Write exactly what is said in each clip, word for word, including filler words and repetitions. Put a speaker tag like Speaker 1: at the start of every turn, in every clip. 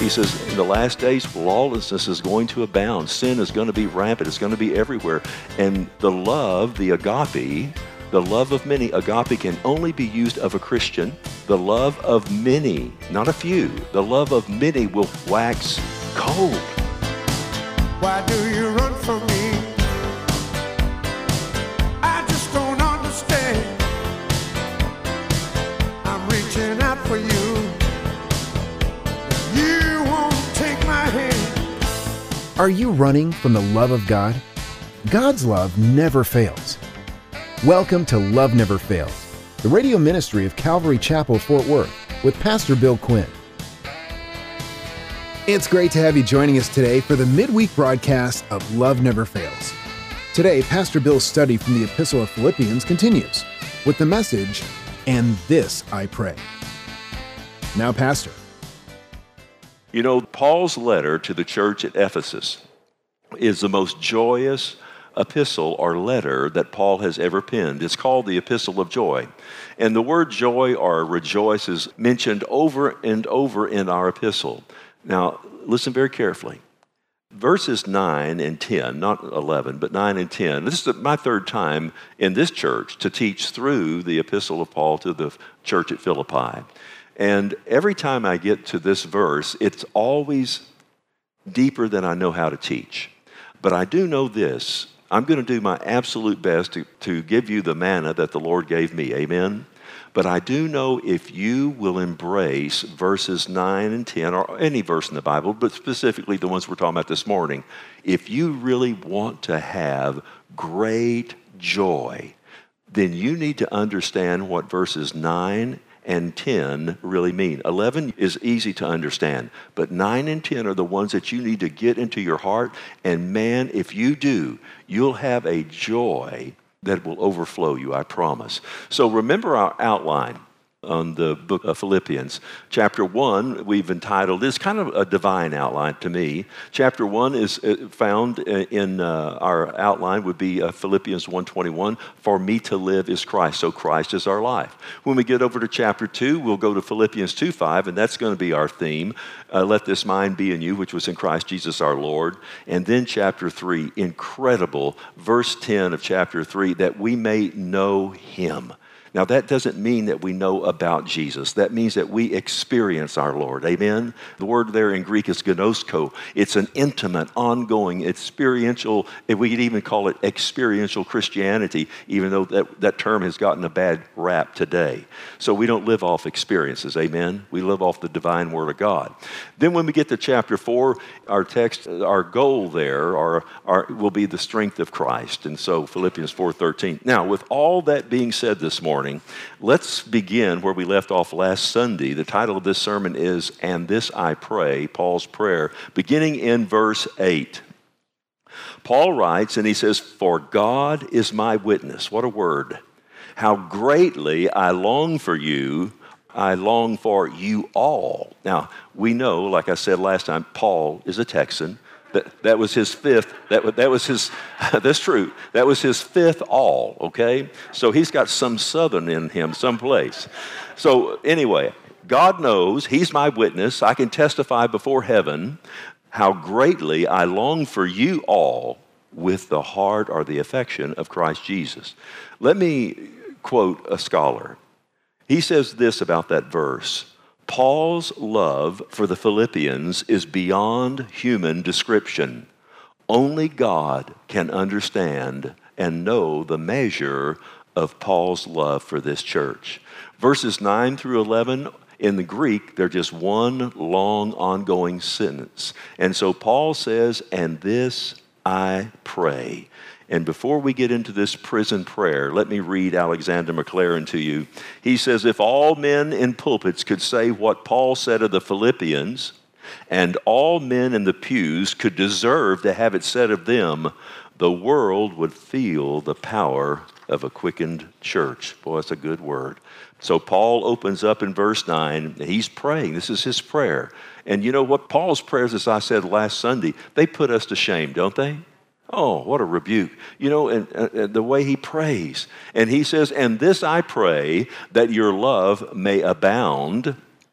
Speaker 1: He says, in the last days, lawlessness is going to abound. Sin is going to be rampant. It's going to be everywhere. And the love, the agape, the love of many, agape can only be used of a Christian. The love of many, not a few, the love of many will wax cold.
Speaker 2: Why do you run from me? I just don't understand. I'm reaching out for you. You won't take my hand.
Speaker 3: Are you running from the love of God? God's love never fails. Welcome to Love Never Fails, the radio ministry of Calvary Chapel, Fort Worth, with Pastor Bill Quinn. It's great to have you joining us today for the midweek broadcast of Love Never Fails. Today, Pastor Bill's study from the Epistle of Philippians continues with the message, "And this I pray." Now, Pastor.
Speaker 1: You know, Paul's letter to the church at Ephesus is the most joyous epistle or letter that Paul has ever penned. It's called the Epistle of Joy. And the word joy or rejoice is mentioned over and over in our epistle. Now, listen very carefully. Verses nine and ten, not eleven, but nine and ten. This is my third time in this church to teach through the Epistle of Paul to the church at Philippi. And every time I get to this verse, it's always deeper than I know how to teach. But I do know this. I'm going to do my absolute best to, to give you the manna that the Lord gave me. Amen? But I do know if you will embrace verses nine and ten, or any verse in the Bible, but specifically the ones we're talking about this morning, if you really want to have great joy, then you need to understand what verses nine and ten really mean. eleven is easy to understand, but nine and ten are the ones that you need to get into your heart. And man, if you do, you'll have a joy that will overflow you, I promise. So remember our outline on the book of Philippians. Chapter one, we've entitled, it's kind of a divine outline to me. Chapter one is found in uh, our outline would be uh, Philippians one twenty-one, for me to live is Christ. So Christ is our life. When we get over to chapter two, we'll go to Philippians two five, and that's going to be our theme. Uh, let this mind be in you, which was in Christ Jesus our Lord. And then chapter three, incredible, verse ten of chapter three, that we may know him. Now, that doesn't mean that we know about Jesus. That means that we experience our Lord. Amen? The word there in Greek is gnosko. It's an intimate, ongoing, experiential, we could even call it experiential Christianity, even though that, that term has gotten a bad rap today. So we don't live off experiences. Amen? We live off the divine Word of God. Then when we get to chapter four, our text, our goal there our, our, will be the strength of Christ. And so Philippians four thirteen. Now, with all that being said this morning, let's begin where we left off last Sunday. The title of this sermon is, "And This I Pray," Paul's prayer, beginning in verse eight. Paul writes, and he says, "For God is my witness." What a word. "How greatly I long for you. I long for you all." Now, we know, like I said last time, Paul is a Texan. That, that was his fifth, that, that was his, that's true, that was his fifth all, okay? So he's got some Southern in him someplace. So anyway, God knows, he's my witness, I can testify before heaven how greatly I long for you all with the heart or the affection of Christ Jesus. Let me quote a scholar. He says this about that verse: Paul's love for the Philippians is beyond human description. Only God can understand and know the measure of Paul's love for this church. Verses nine through eleven, in the Greek, they're just one long, ongoing sentence. And so Paul says, "And this I pray." And before we get into this prison prayer, let me read Alexander McLaren to you. He says, "If all men in pulpits could say what Paul said of the Philippians, and all men in the pews could deserve to have it said of them, the world would feel the power of a quickened church." Boy, that's a good word. So Paul opens up in verse nine. He's praying. This is his prayer. And you know what? Paul's prayers, as I said last Sunday, they put us to shame, don't they? Oh, what a rebuke. You know, and, and the way he prays. And he says, "And this I pray, that your love may abound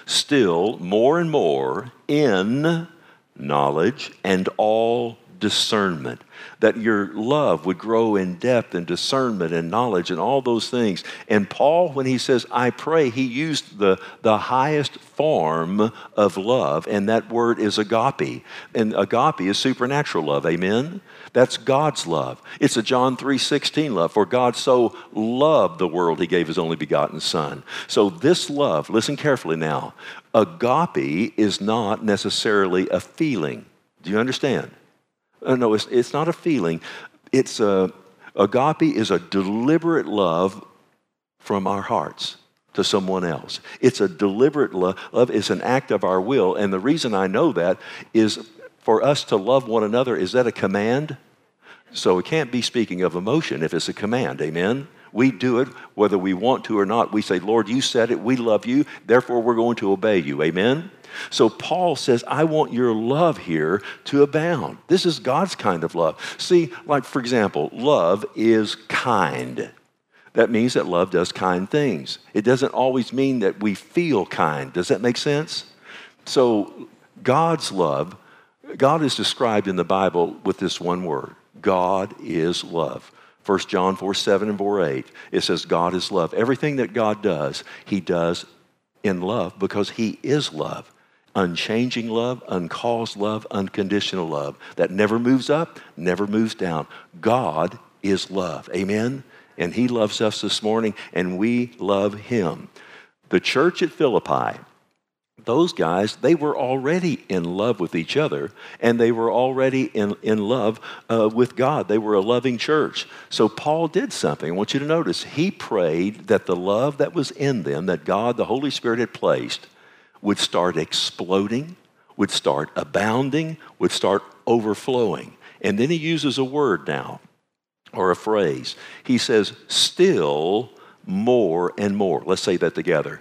Speaker 1: still more and more in knowledge and all discernment, that your love would grow in depth and discernment and knowledge and all those things. And Paul, when he says, I pray, he used the, the highest form of love, and that word is agape. And agape is supernatural love, amen? That's God's love. It's a John three sixteen love. For God so loved the world, he gave his only begotten Son. So this love, listen carefully now, agape is not necessarily a feeling. Do you understand? Uh, no, it's, it's not a feeling. It's a, agape is a deliberate love from our hearts to someone else. It's a deliberate love. Love is an act of our will. And the reason I know that is for us to love one another. Is that a command? So it can't be speaking of emotion if it's a command, amen? We do it whether we want to or not. We say, Lord, you said it, we love you, therefore we're going to obey you, amen? So Paul says, I want your love here to abound. This is God's kind of love. See, like for example, love is kind. That means that love does kind things. It doesn't always mean that we feel kind. Does that make sense? So God's love, God is described in the Bible with this one word. God is love. First John four seven and four eight, it says God is love. Everything that God does, he does in love because he is love. Unchanging love, uncaused love, unconditional love that never moves up, never moves down. God is love. Amen? And he loves us this morning, and we love him. The church at Philippi, those guys, they were already in love with each other, and they were already in, in love uh, with God. They were a loving church. So Paul did something. I want you to notice. He prayed that the love that was in them, that God, the Holy Spirit had placed, would start exploding, would start abounding, would start overflowing. And then he uses a word now, or a phrase. He says, still more and more. Let's say that together.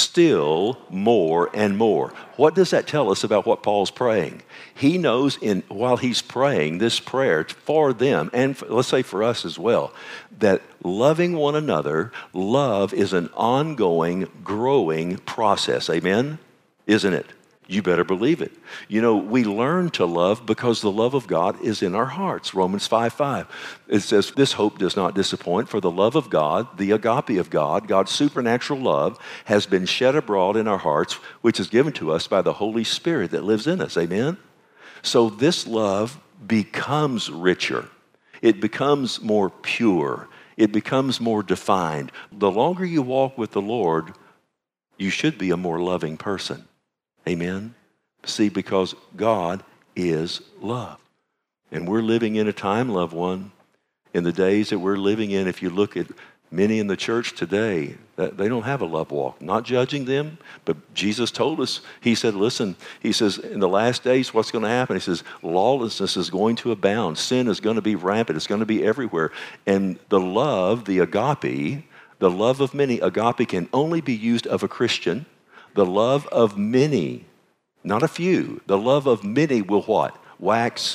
Speaker 1: Still more and more. What does that tell us about what Paul's praying? He knows in while he's praying this prayer for them, and for, let's say for us as well, that loving one another, love is an ongoing, growing process. Amen? Isn't it? You better believe it. You know, we learn to love because the love of God is in our hearts. Romans five five. It says, this hope does not disappoint, for the love of God, the agape of God, God's supernatural love, has been shed abroad in our hearts, which is given to us by the Holy Spirit that lives in us. Amen? So this love becomes richer. It becomes more pure. It becomes more defined. The longer you walk with the Lord, you should be a more loving person. Amen? See, because God is love. And we're living in a time, loved one, in the days that we're living in, if you look at many in the church today, that they don't have a love walk. Not judging them, but Jesus told us, he said, listen, he says, in the last days, what's going to happen? He says, lawlessness is going to abound. Sin is going to be rampant. It's going to be everywhere. And the love, the agape, the love of many, agape can only be used of a Christian. The love of many, not a few, the love of many will what? Wax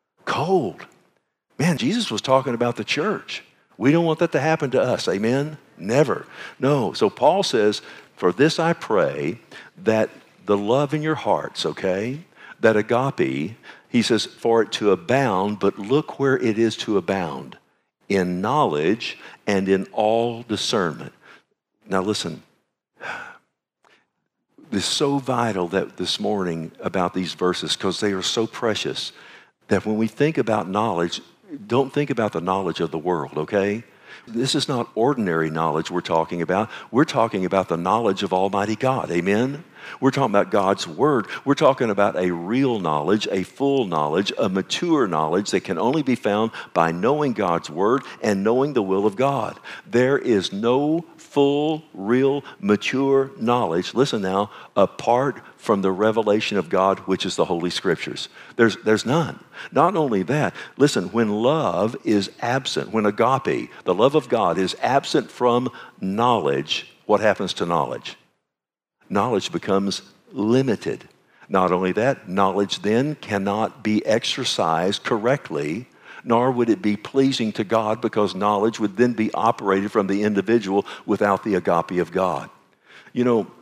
Speaker 1: cold. Man, Jesus was talking about the church. We don't want that to happen to us, amen? Never. No. So Paul says, for this I pray that the love in your hearts, okay, that agape, he says, for it to abound, but look where it is to abound, in knowledge and in all discernment. Now listen. It's so vital that this morning about these verses because they are so precious that when we think about knowledge, don't think about the knowledge of the world, okay? This is not ordinary knowledge we're talking about. We're talking about the knowledge of Almighty God, amen? We're talking about God's Word. We're talking about a real knowledge, a full knowledge, a mature knowledge that can only be found by knowing God's Word and knowing the will of God. There is no full, real, mature knowledge, listen now, apart from the revelation of God, which is the Holy Scriptures. There's, there's none. Not only that, listen, when love is absent, when agape, the love of God, is absent from knowledge, what happens to knowledge? Knowledge becomes limited. Not only that, knowledge then cannot be exercised correctly, nor would it be pleasing to God because knowledge would then be operated from the individual without the agape of God. You know,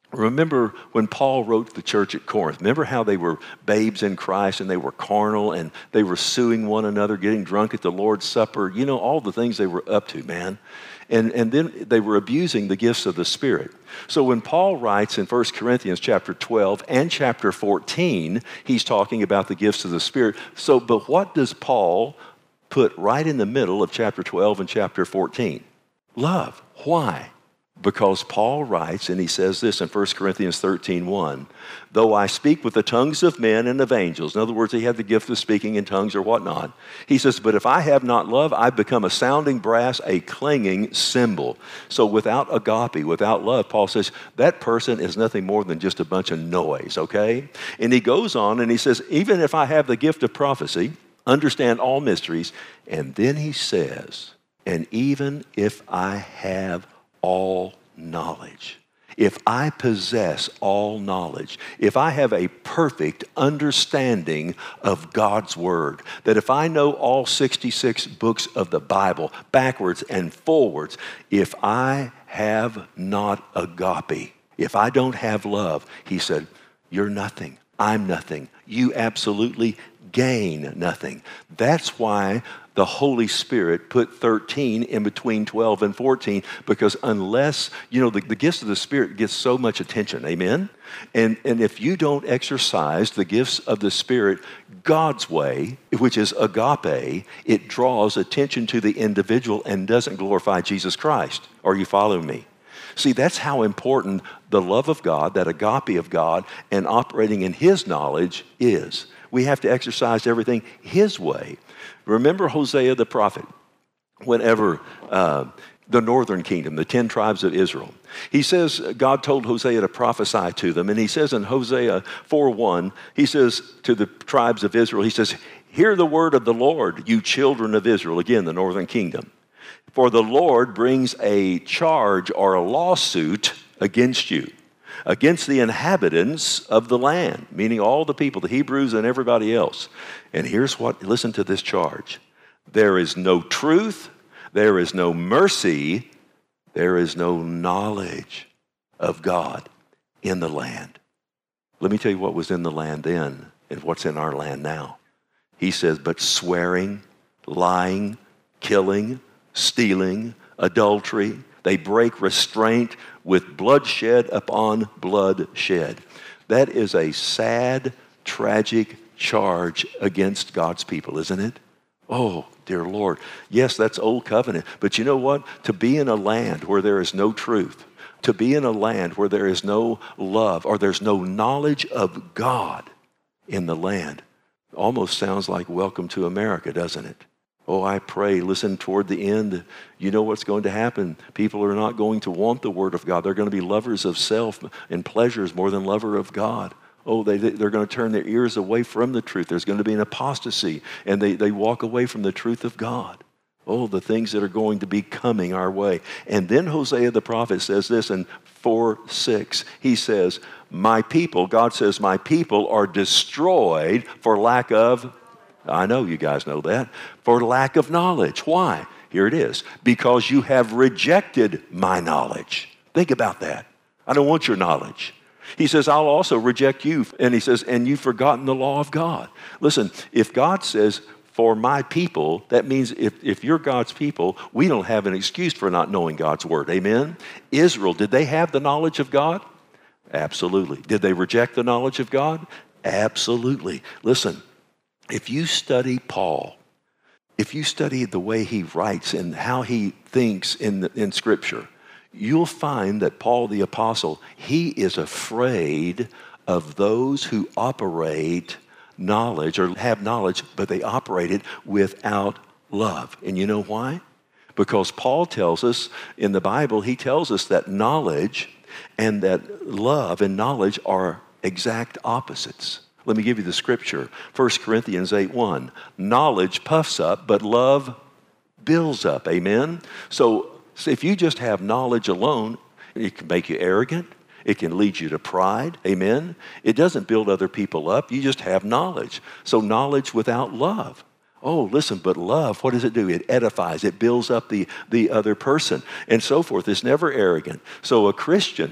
Speaker 1: Remember when Paul wrote to the church at Corinth, remember how they were babes in Christ and they were carnal and they were suing one another, getting drunk at the Lord's Supper, you know, all the things they were up to, man. And, and then they were abusing the gifts of the Spirit. So when Paul writes in First Corinthians chapter twelve and chapter fourteen, he's talking about the gifts of the Spirit. So, but what does Paul put right in the middle of chapter twelve and chapter fourteen? Love. Why? Because Paul writes, and he says this in First Corinthians thirteen one, though I speak with the tongues of men and of angels, in other words, he had the gift of speaking in tongues or whatnot. He says, but if I have not love, I become a sounding brass, a clanging cymbal. So without agape, without love, Paul says, that person is nothing more than just a bunch of noise, okay? And he goes on and he says, even if I have the gift of prophecy, understand all mysteries, and then he says, and even if I have all knowledge, if I possess all knowledge, if I have a perfect understanding of God's Word, that if I know all sixty-six books of the Bible backwards and forwards, if I have not agape, if I don't have love, he said, you're nothing, I'm nothing, you absolutely gain nothing. That's why the Holy Spirit put thirteen in between twelve and fourteen, because unless, you know, the, the gifts of the Spirit get so much attention, amen? And, and if you don't exercise the gifts of the Spirit God's way, which is agape, it draws attention to the individual and doesn't glorify Jesus Christ. Are you following me? See, that's how important the love of God, that agape of God, and operating in His knowledge is. We have to exercise everything His way. Remember Hosea the prophet, whenever uh, the northern kingdom, the ten tribes of Israel, he says, God told Hosea to prophesy to them, and he says in Hosea four one, he says to the tribes of Israel, he says, hear the word of the Lord, you children of Israel, again, the northern kingdom. For the Lord brings a charge or a lawsuit against you, against the inhabitants of the land, meaning all the people, the Hebrews and everybody else. And here's what, listen to this charge. There is no truth, there is no mercy, there is no knowledge of God in the land. Let me tell you what was in the land then and what's in our land now. He says, but swearing, lying, killing, stealing, adultery, they break restraint with bloodshed upon bloodshed. That is a sad, tragic charge against God's people, isn't it? Oh, dear Lord. Yes, that's old covenant. But you know what? To be in a land where there is no truth, to be in a land where there is no love or there's no knowledge of God in the land, almost sounds like welcome to America, doesn't it? Oh, I pray, listen, toward the end, you know what's going to happen. People are not going to want the Word of God. They're going to be lovers of self and pleasures more than lover of God. Oh, they, they're going to turn their ears away from the truth. There's going to be an apostasy, and they, they walk away from the truth of God. Oh, the things that are going to be coming our way. And then Hosea the prophet says this in four six. He says, my people, God says, my people are destroyed for lack of, I know you guys know that, for lack of knowledge. Why? Here it is. Because you have rejected my knowledge. Think about that. I don't want your knowledge. He says, I'll also reject you. And he says, and you've forgotten the law of God. Listen, if God says, for my people, that means if, if you're God's people, we don't have an excuse for not knowing God's word. Amen? Israel, did they have the knowledge of God? Absolutely. Did they reject the knowledge of God? Absolutely. Listen, if you study Paul, if you study the way he writes and how he thinks in, the, in Scripture, you'll find that Paul the Apostle, he is afraid of those who operate knowledge or have knowledge, but they operate it without love. And you know why? Because Paul tells us in the Bible, he tells us that knowledge and that love and knowledge are exact opposites. Let me give you the scripture. First Corinthians eight one. Knowledge puffs up, but love builds up. Amen? So, so if you just have knowledge alone, it can make you arrogant. It can lead you to pride. Amen? It doesn't build other people up. You just have knowledge. So knowledge without love. Oh, listen, but love, what does it do? It edifies. It builds up the, the other person and so forth. It's never arrogant. So a Christian,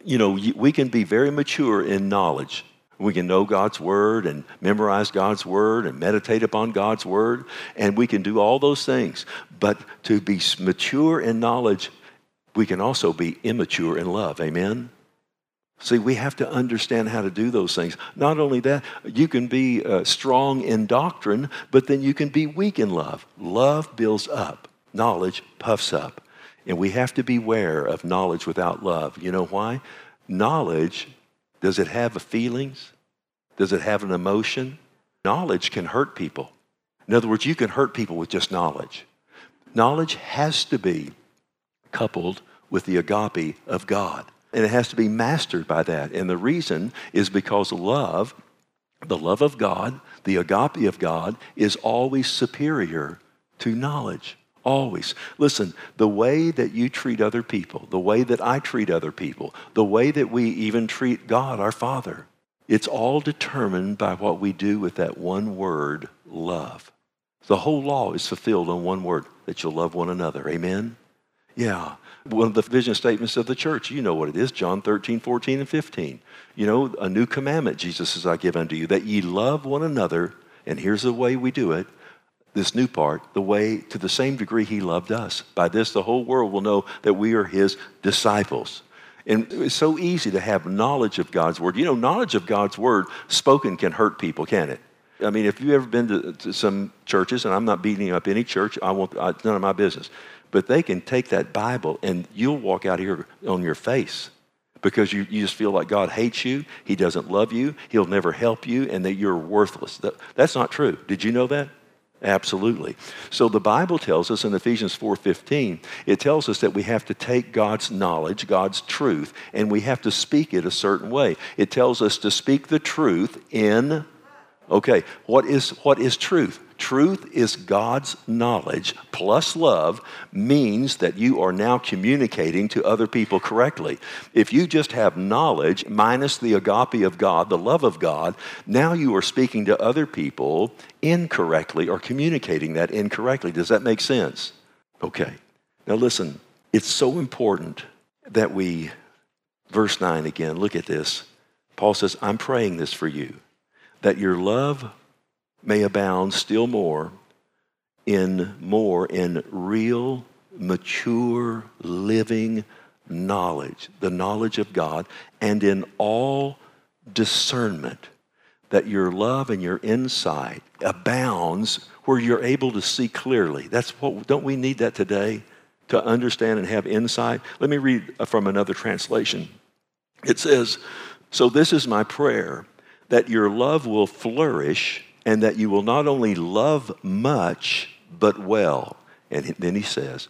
Speaker 1: you know, we can be very mature in knowledge. We can know God's word and memorize God's word and meditate upon God's word, and we can do all those things. But to be mature in knowledge, we can also be immature in love. Amen? See, we have to understand how to do those things. Not only that, you can be uh, strong in doctrine, but then you can be weak in love. Love builds up. Knowledge puffs up. And we have to beware of knowledge without love. You know why? Knowledge, does it have feelings? Does it have an emotion? Knowledge can hurt people. In other words, you can hurt people with just knowledge. Knowledge has to be coupled with the agape of God. And it has to be mastered by that. And the reason is because love, the love of God, the agape of God, is always superior to knowledge. Always. Listen, the way that you treat other people, the way that I treat other people, the way that we even treat God, our Father, it's all determined by what we do with that one word, love. The whole law is fulfilled on one word, that you'll love one another. Amen? Yeah. One of the vision statements of the church, you know what it is, John thirteen, fourteen, and fifteen. You know, a new commandment, Jesus says, I give unto you, that ye love one another, and here's the way we do it, this new part, the way to the same degree he loved us. By this, the whole world will know that we are his disciples. And it's so easy to have knowledge of God's word. You know, knowledge of God's word spoken can hurt people, can't it? I mean, if you've ever been to, to some churches, and I'm not beating up any church, I won't, I, it's none of my business. But they can take that Bible and you'll walk out here on your face because you, you just feel like God hates you, he doesn't love you, he'll never help you, and that you're worthless. That, that's not true. Did you know that? Absolutely. So the Bible tells us in Ephesians four fifteen, it tells us that we have to take God's knowledge, God's truth, and we have to speak it a certain way. It tells us to speak the truth in, okay, what is what is truth? Truth is God's knowledge plus love means that you are now communicating to other people correctly. If you just have knowledge minus the agape of God, the love of God, now you are speaking to other people incorrectly or communicating that incorrectly. Does that make sense? Okay. Now listen, it's so important that we, verse nine again, look at this. Paul says, I'm praying this for you, that your love may abound still more in more in real, mature, living knowledge, the knowledge of God, and in all discernment, that your love and your insight abounds where you're able to see clearly. That's what, don't we need that today to understand and have insight? Let me read from another translation. It says, so this is my prayer, that your love will flourish and that you will not only love much, but well. And then he says,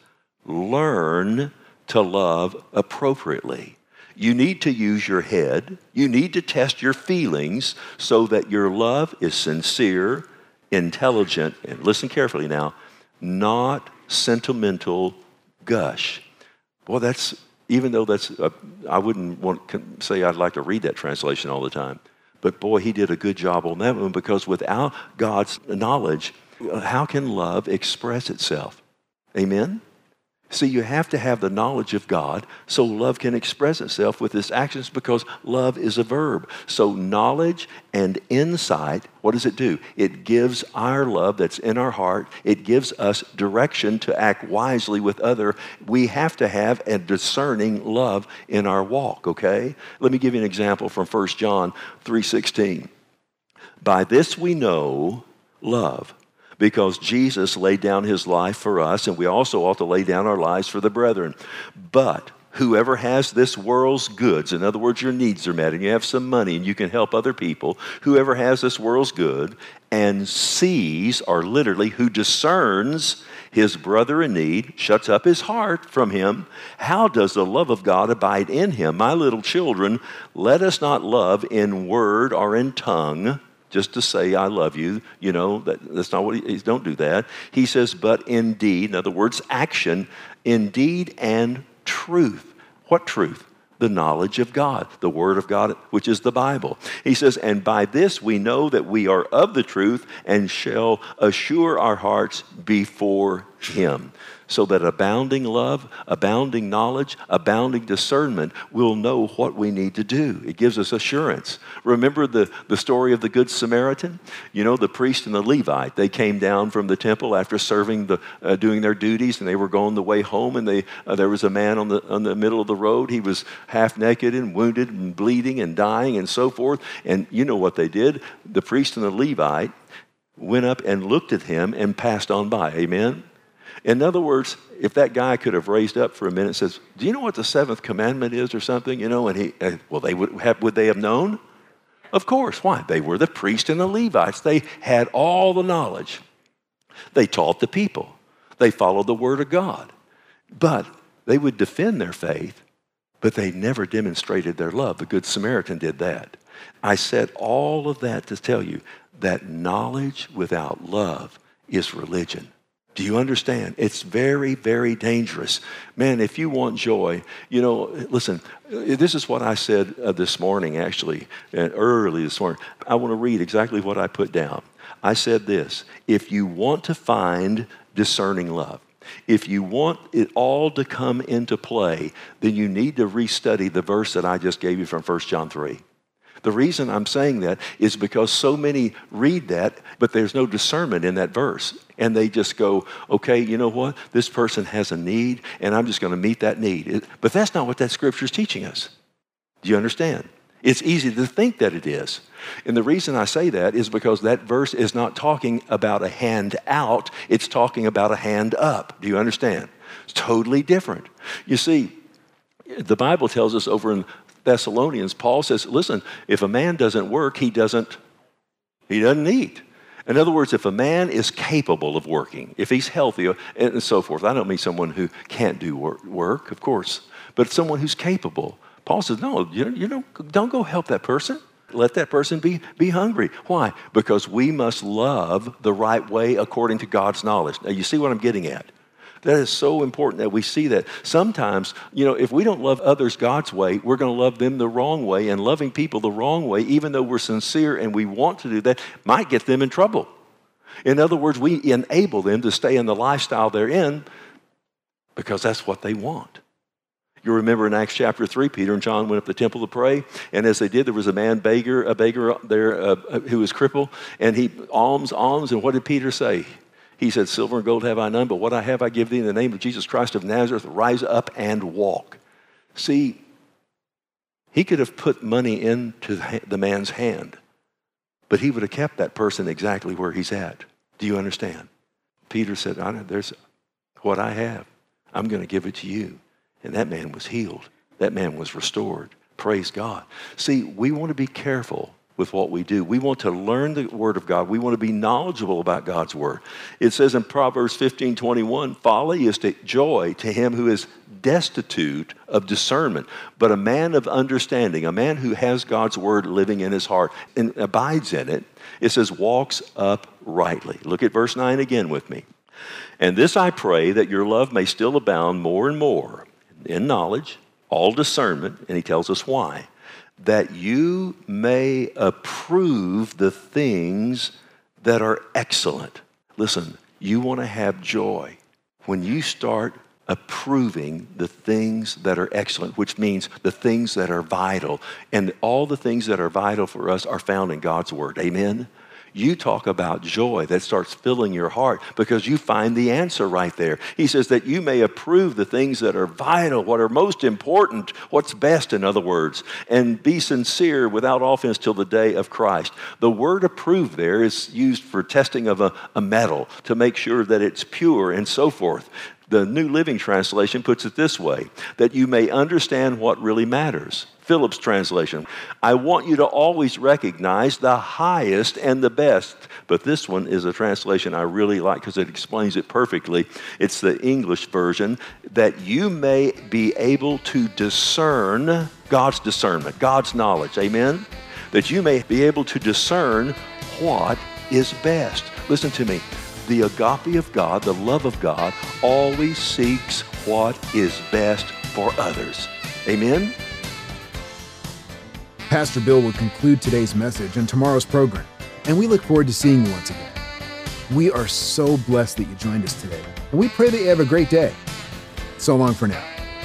Speaker 1: learn to love appropriately. You need to use your head. You need to test your feelings so that your love is sincere, intelligent, and listen carefully now, not sentimental gush. Well, that's, even though that's, a, I wouldn't want to say I'd like to read that translation all the time. But boy, he did a good job on that one, because without God's knowledge, how can love express itself? Amen? See, you have to have the knowledge of God so love can express itself with its actions, because love is a verb. So knowledge and insight, what does it do? It gives our love that's in our heart, it gives us direction to act wisely with other. We have to have a discerning love in our walk, okay? Let me give you an example from First John three sixteen. By this we know love, because Jesus laid down his life for us, and we also ought to lay down our lives for the brethren. But whoever has this world's goods, in other words, your needs are met, and you have some money, and you can help other people, whoever has this world's good and sees, or literally who discerns his brother in need, shuts up his heart from him, how does the love of God abide in him? My little children, let us not love in word or in tongue, just to say, I love you, you know, that, that's not what he, he, don't do that. He says, but in deed, in other words, action, in deed and truth. What truth? The knowledge of God, the word of God, which is the Bible. He says, and by this we know that we are of the truth and shall assure our hearts before him, so that abounding love, abounding knowledge, abounding discernment will know what we need to do. It gives us assurance. Remember the, the story of the Good Samaritan? You know, the priest and the Levite, they came down from the temple after serving, the, uh, doing their duties, and they were going the way home, and they, uh, there was a man on the, on the middle of the road. He was half naked and wounded and bleeding and dying and so forth. And you know what they did? The priest and the Levite went up and looked at him and passed on by. Amen? In other words, if that guy could have raised up for a minute and says, do you know what the seventh commandment is or something? You know, and he, uh, well, they would have, would they have known? Of course. Why? They were the priests and the Levites. They had all the knowledge. They taught the people. They followed the word of God. But they would defend their faith, but they never demonstrated their love. The Good Samaritan did that. I said all of that to tell you that knowledge without love is religion. Do you understand? It's very, very dangerous. Man, if you want joy, you know, listen, this is what I said uh, this morning, actually, uh, early this morning. I want to read exactly what I put down. I said this: if you want to find discerning love, if you want it all to come into play, then you need to restudy the verse that I just gave you from First John three. The reason I'm saying that is because so many read that, but there's no discernment in that verse. And they just go, okay, you know what? This person has a need, and I'm just going to meet that need. It, but that's not what that scripture is teaching us. Do you understand? It's easy to think that it is. And the reason I say that is because that verse is not talking about a hand out. It's talking about a hand up. Do you understand? It's totally different. You see, the Bible tells us over in Thessalonians, Paul says, listen, if a man doesn't work, he doesn't, he doesn't eat. In other words, if a man is capable of working, if he's healthy and so forth, I don't mean someone who can't do work, work of course, but someone who's capable. Paul says, no, you, you don't, don't go help that person. Let that person be, be hungry. Why? Because we must love the right way according to God's knowledge. Now, you see what I'm getting at? That is so important that we see that. Sometimes, you know, if we don't love others God's way, we're going to love them the wrong way, and loving people the wrong way, even though we're sincere and we want to do that, might get them in trouble. In other words, we enable them to stay in the lifestyle they're in because that's what they want. You remember in Acts chapter three, Peter and John went up to the temple to pray, and as they did, there was a man, beggar, a beggar there uh, who was crippled, and he alms, alms, and what did Peter say? He said, silver and gold have I none, but what I have I give thee in the name of Jesus Christ of Nazareth. Rise up and walk. See, he could have put money into the man's hand, but he would have kept that person exactly where he's at. Do you understand? Peter said, I know, there's what I have. I'm going to give it to you. And that man was healed. That man was restored. Praise God. See, we want to be careful with what we do. We want to learn the Word of God. We want to be knowledgeable about God's Word. It says in Proverbs fifteen twenty-one, folly is to joy to him who is destitute of discernment, but a man of understanding, a man who has God's Word living in his heart and abides in it, it says walks uprightly. Look at verse nine again with me. And this I pray, that your love may still abound more and more in knowledge, all discernment, and he tells us why, that you may approve the things that are excellent. Listen, you want to have joy when you start approving the things that are excellent, which means the things that are vital. And all the things that are vital for us are found in God's Word. Amen? You talk about joy that starts filling your heart because you find the answer right there. He says that you may approve the things that are vital, what are most important, what's best, in other words, and be sincere without offense till the day of Christ. The word approve there is used for testing of a, a metal to make sure that it's pure and so forth. The New Living Translation puts it this way, that you may understand what really matters. Phillips translation, I want you to always recognize the highest and the best. But this one is a translation I really like because it explains it perfectly. It's the English version, that you may be able to discern God's discernment, God's knowledge. Amen? That you may be able to discern what is best. Listen to me. The agape of God, the love of God, always seeks what is best for others. Amen?
Speaker 3: Pastor Bill will conclude today's message and tomorrow's program, and we look forward to seeing you once again. We are so blessed that you joined us today, and we pray that you have a great day. So long for now.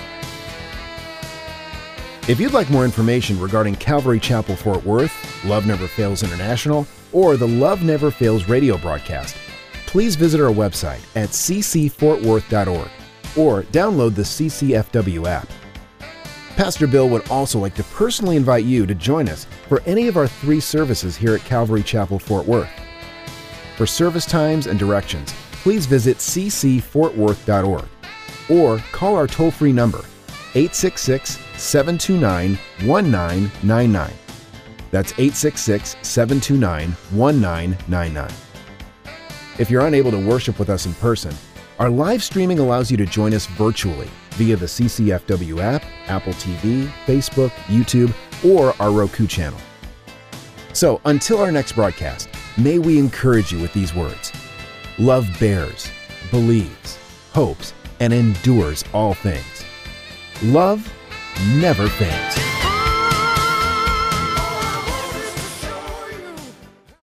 Speaker 3: If you'd like more information regarding Calvary Chapel Fort Worth, Love Never Fails International, or the Love Never Fails radio broadcast, please visit our website at c c fort worth dot org or download the C C F W app. Pastor Bill would also like to personally invite you to join us for any of our three services here at Calvary Chapel Fort Worth. For service times and directions, please visit c c fort worth dot org or call our toll-free number, eight six six, seven two nine, one nine nine nine. That's eight six six, seven two nine, one nine nine nine. If you're unable to worship with us in person, our live streaming allows you to join us virtually via the C C F W app, Apple T V, Facebook, YouTube, or our Roku channel. So until our next broadcast, may we encourage you with these words. Love bears, believes, hopes, and endures all things. Love never fails.